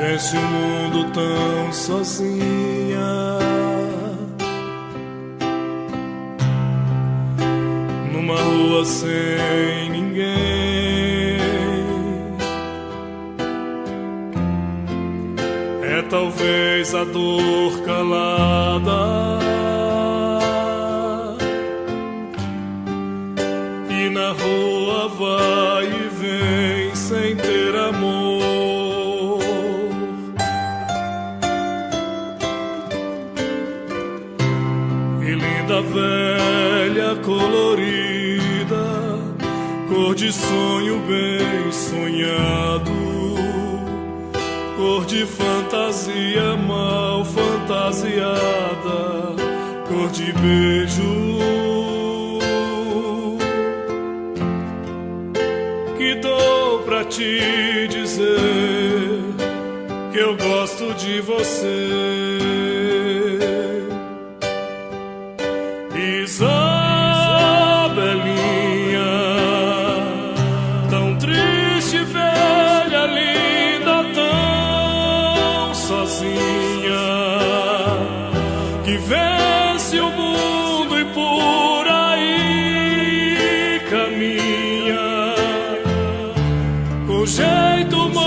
Vence o mundo tão sozinha, numa rua sem ninguém. É talvez a dor calada, e na rua vai e vem sem ter amor. E linda velha colorida, cor de sonho bem sonhado, cor de fantasia mal fantasiada, cor de beijo que dou pra te dizer que eu gosto de você. Isabelinha, tão triste, velha, linda, tão sozinha, que vence o mundo e por aí caminha com jeito